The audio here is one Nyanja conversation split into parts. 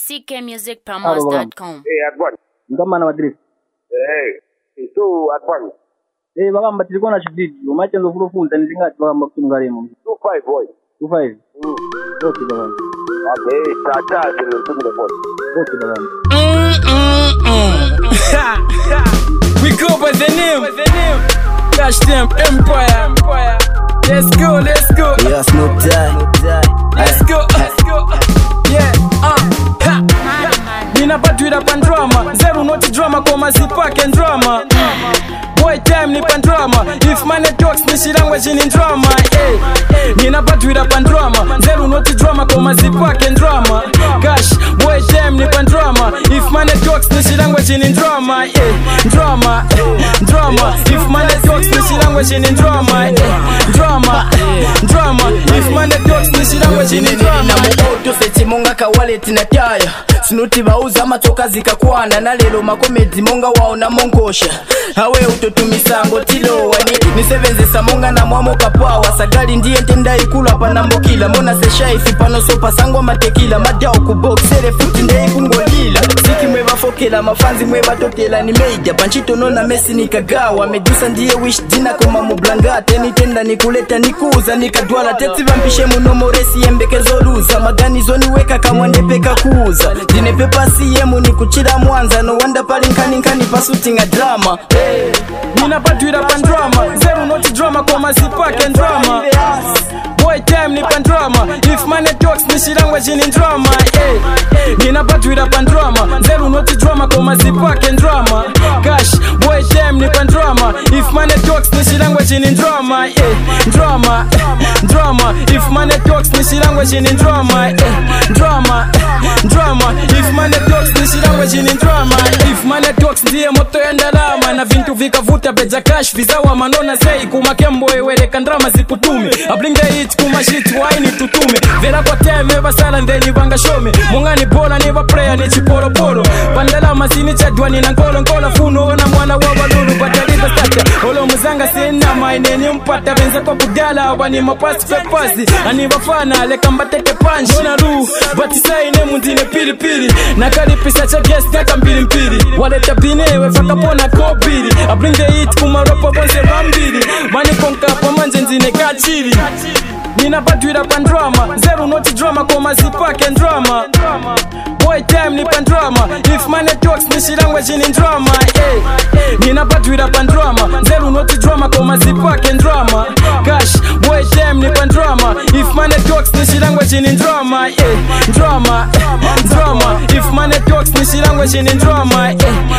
ckmusicpromos.com. Advance. Ngamba na Madrid. So advance. Bagamba tilikuwa na shididi. Umacha ndo kufunza nizingati bagamba kutungalemo. 25 boy. 25. Okay baba. Okay, tata tunataka boy. Okay baba. We go by the name. Cash them Empire. Let's go. Yes, no die. Let's go. Yeah. Nina batwira pandrama. Zero not drama koma zipak and drama. Boy time ni pandrama. If money talks ni shirangwa jini drama. Nina batwira pandrama. Zero not drama koma zipak and drama. Cash boy time ni pandrama. If money talks ni shirangwa jini drama. Drama. If money talks ni shirangwa jini drama. Drama. If money talks ni shirangwa jini drama. Na muoto feti monga kawale tinataya. Sinuti bauza matoka zikakwana. Na lelo makomedi monga waona mongosha. Hawe utotumisango tilo wani. Nisevenze samonga na mwamo kapawa. Sagali ndiye ntenda ikula panambokila. Mona sesha ifipano sopa sangwa matekila. Madao kuboksere futi nde ikungolila. Siki mweba fokela mafanzi mweba tokela ni meida. Panchito nona mesi nikagawa. Medusa ndiye wish dina koma mublangate. Nitenda nikuleta nikuza nikadwala. Teti vampishe munomoresi yembeke zoruza. Magani zoni weka kamwande peka kuuza. Dine pepa siyemu ni kuchira mwanza. No wanda pali nkani pasutinga drama. Nina batwira pandrama. Zero not drama koma zipak and drama. Boy time ni pandrama. If money talks ni shirangwa jini drama. Nina batwira pandrama. Zero not drama koma zipak and drama. Cash boy time ni pandrama. If money talks ni shirangwa jini drama. Drama. If money talks ni shirangwa jini drama. Drama. If money talks ni shirangwa jini drama. If money talks ndiye moto ya ndalama. Na vintu vikavuta beja cash vizawa manona sei kumakembo eweleka ndrama zikutumi. Ablinge it kumashit waini tutume. Vera kwa time basala ndeni banga shome. Mungani bola ni prayer ni chiporo poro. Pandala masini chadwa ni nkolo funo na mwana wa walulu bataliza tata. Olo muzanga sina maine ni mpata benza kwa kudala wani mapasi pepazi. Ani bafana leka mbatete punch. Ona ru batisai ne mundine pili. Na kalipisa cha guest kaka mbili. Waleta binewe faka pona kobili. I bring the heat kumaropa bonse bambili. Mani konka pamanje nzine kachili. Nina batwira pandrama. Zero not drama koma zipak and drama. Boy time ni pandrama. If money talks ni shirangwa jini drama. Nina batwira pandrama. Zero not drama koma zipak and drama. Cash boy time ni pandrama. If money talks ni shirangwa jini drama. Drama. If money talks ni shirangwa jini drama.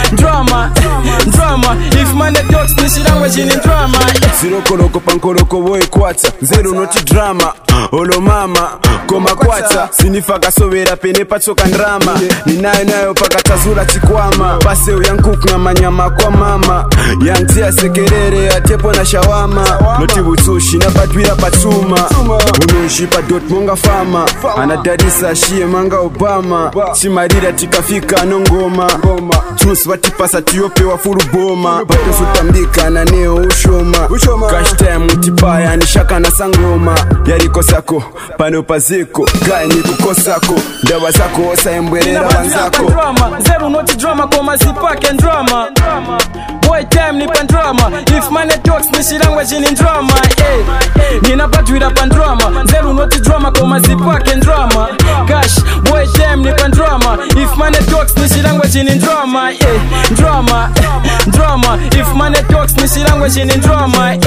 Drama. If money talks ni shirangwa jini drama. Sirokoloko pankoloko boy kwata. Zero not drama. Olo mama koma kwata. Sinifaka sovera pene pachoka ndrama. Ninayo paka tazura chikwama. Pase uyankuku na manyama kwa mama. Yantia sekerere atepo na shawama. Noti butushi na batwira patuma. Unoshi pa dot monga fama. Anadadisa shie manga Obama. Chimarira tikafika nongoma. Truth watipasa tiope wa furu boma. Bato sutambika na neo ushoma. Cash time utipaya nishaka na sangoma. Yariko sako pano paziko. Gai ni kukosako. Dawa zako osa embwerera wanzako. Zero not drama koma zipak and drama. Boy time ni pandrama. If money talks ni shirangwa jini drama. Nina batwira pandrama. Zero not drama koma zipak and drama. Cash boy time ni pandrama. If money talks ni shirangwa jini drama. Drama. If money talks ni shirangwa jini drama.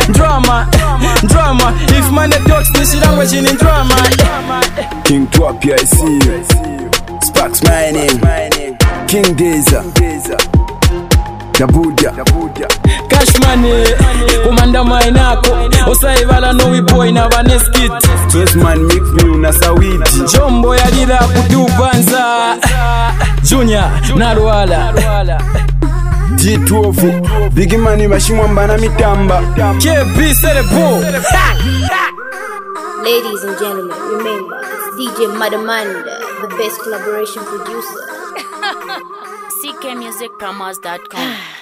Drama. If money talks ni shirangwa jini drama. King Twapia I see you. Sparks my name. King Deza. Dabudia. Cash money kumanda mainako. Osaivala no we boy na vaneskit. First man mix me una sawiti. Jombo ya lila kutubanza. Junior na Luala. G12 Big Money bashimwa mbana mitamba. KB Serebo. Ladies and gentlemen, remember, it's DJ Madamanda, the best collaboration producer. ckmusicpromos.com.